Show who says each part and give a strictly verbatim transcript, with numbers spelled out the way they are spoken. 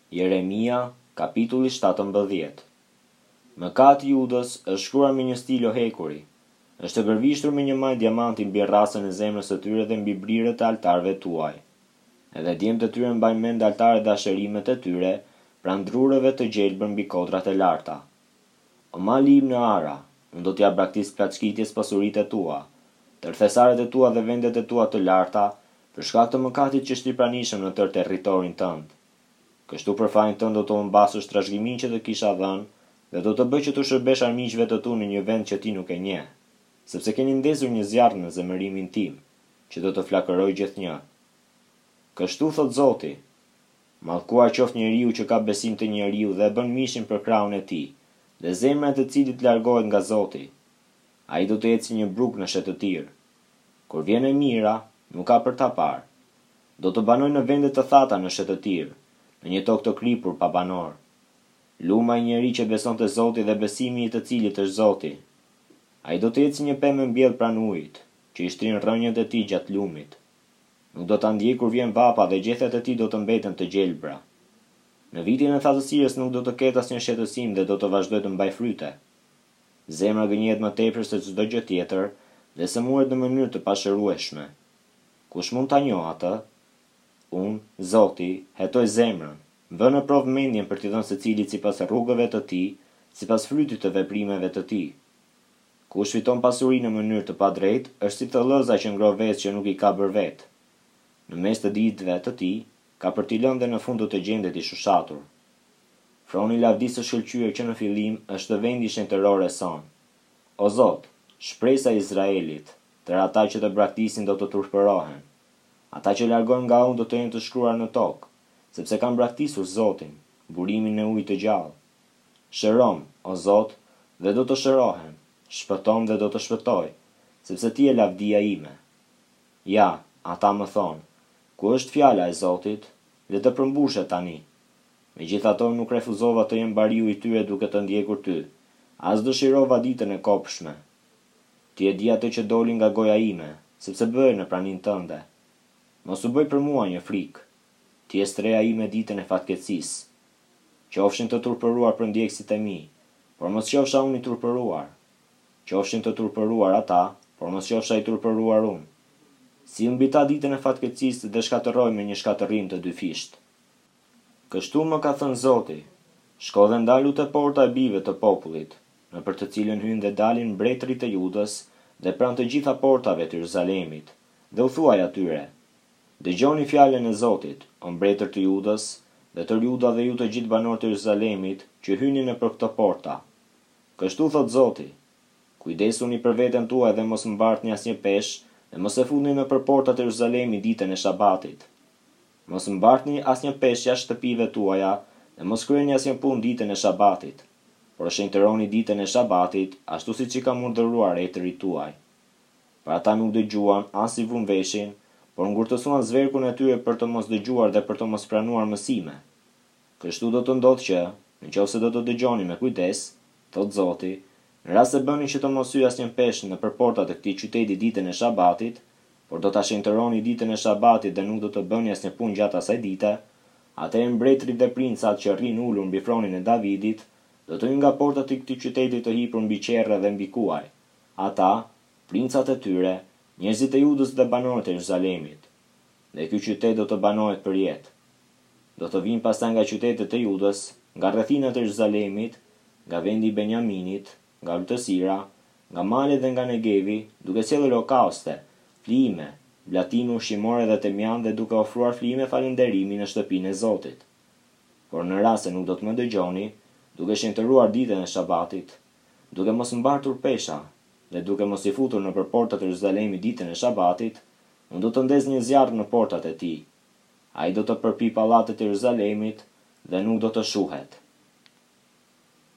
Speaker 1: Jeremia, kapitulli shtatëmbëdhjetë. Mëkati i Judës është shkruar me një stilo hekuri. Është e gërvishtur me një maj diamanti mbi rrasën e zemrës së tyre dhe mbi brirët e altarëve tuaj. Edhe djemtë e tyre mbajnë mend altaret dashërimet e tyre, pranë drurëve të gjelbër mbi kodrat e larta. O mali im në Ara, unë do t'ja braktis plaçkitjes pasuritë e tua, tërthesaret e tua dhe vendet e tua të larta, për shkak të mëkatit që është i pranishëm në tërë territorin tënd. Kështu për fajin tënd do të humbasësh trashëgiminë që të kisha dhënë, dhe do të bëj që të shërbesh armiqve të tu në një vend që ti nuk e njeh, sepse keni ndezur një zjarr në zemërimin tim, që do të flakëroj gjithnjë. Kështu thot Zoti: mallkuar qoftë njeriu që ka besim të njeriu dhe bën mishin për krahun e tij, dhe zemra e të cilit largohet nga Zoti. Ai do të ecë si një brug në shëtëtir. Kur vjen e mira, nuk ka për ta parë. Do të banoj në vende të thata në shëtëtir, në një tokë të kripur pa banor. Luma i njeri që beson te Zoti dhe besimi i të cilit është Zoti. Ai do të ecë si një pemë e mbjellë pranë ujit, që i shtrin rrënjët e tij gjatë lumit. Nuk do ta ndjej kur vjen vapa dhe gjethet e tij do të mbeten të gjelbra. Në vitin e thatësirës nuk do të ketë asnjë shëtësim dhe do të vazhdoj të mbaj fryte. Zemra gënjehet më tepër se çdo gjë tjetër dhe sëmuret në mënyrë të pashërueshme. Kush mund ta njohë atë? Unë, Zoti, hetoj zemrën, vë në provë mendjen për t'i dhënë secilit sipas rrugëve të tij, sipas frytit të veprimeve të tij. Kush fiton pasuri në mënyrë të padrejtë, është si thellëza që ngro vezë që nuk i ka bërë vetë. Në mes të ditëve të tij, ka për t'i lënë dhe në fund do të gjendet i shushatur. Froni i lavdisë së shkëlqyer që në fillim është vendi shenjtëror e son. O Zot, shpresa e Izraelit, tërë ata që të braktisin do të turpërohen. Ata që largohen nga unë do të jenë të shkruar në tokë, sepse kanë braktisur Zotin, burimin e ujit të gjallë. Shërom, o Zot, dhe do të shërohen, shpëtom dhe do të shpëtoj, sepse ti je lavdia ime. Ja, ata më thonë, ku është fjala e Zotit, dhe të përmbushet tani. Megjithatë nuk refuzova të jem bariu i tyre duke të ndjekur ty, as dëshirova ditën e kopshme. Ti e di atë që doli nga goja ime, sepse bëhe në pranin tënde. Mos u bëj për mua një frikë. Ti je streja ime ditën e fatkeqësisë. Qofshin të turpëruar për ndjekësit e mi, por mos qofsha unë i turpëruar. Qofshin të turpëruar ata, por mos qofsha i turpëruar unë. Si mbi ta ditën e fatkeqësisë dhe shkatërroj me një shkatërrim të dyfisht. Kështu më ka thënë Zoti: shko dhe ndalu te porta e bijve të popullit, në për të cilën hyn dhe dalin mbretërit e Judës dhe pranë të gjitha portave të Jeruzalemit, dhe u thuaj atyre: dëgjoni fjalën e Zotit, o mbretër të Judës, dhe të Juda dhe ju të gjithë banorët e Jeruzalemit që hyni nëpër këto porta. Kështu thot Zoti: kujdesuni për veten tuaj dhe mos mbartni asnjë peshë, dhe mos e futni nëpër portat e Jeruzalemit ditën e Shabatit. Mos mbartni asnjë peshë jashtë shtëpive tuaja, dhe mos kryeni asnjë punë ditën e Shabatit, por shenjtëroni ditën e Shabatit, ashtu siç i kam urdhëruar etërit tuaj. Por ata nuk dëgjuan as i vun veshin, por ngurtësuan zverkun e tyre për të mos dëgjuar dhe për të mos pranuar mësime. Kështu do të ndodhë që, nëse do të dëgjoni me kujdes, thot Zoti, në rast se bëni që të mos hyj asnjë peshë nëpër portat e këtij qyteti ditën e Shabatit, por do ta shenjtëroni ditën e Shabatit dhe nuk do të bëni asnjë punë gjatë asaj dite, atëherë mbretërit dhe princat që rrin ulur mbi fronin e Davidit, do të hyjnë nga portat e këtij qyteti të hipur mbi qerrë dhe mbi kuaj. Ata, princat e tyre, njerëzit e Judës dhe banorët e Jeruzalemit. Dhe ky qytet do të banohet për jetë. Do të vinë pastaj nga qytetet e Judës, nga rrethinat e Jeruzalemit, nga vendi i Benjaminit, nga urtësira, nga malet dhe nga Negevi, duke sjellë holokauste, flijime, blatime ushqimore dhe temjan dhe duke ofruar flijime falënderimi në shtëpinë e Zotit. Por në rast se nuk do të më dëgjoni, duke shenjtëruar ditën e Shabatit, duke mos mbartur pesha, dhe duke mos i futur nëpër portat e Jeruzalemit ditën e Shabatit, unë do të ndez një zjarr në portat e tij. Ai do të përpi pallatet e Jeruzalemit dhe nuk do të shuhet.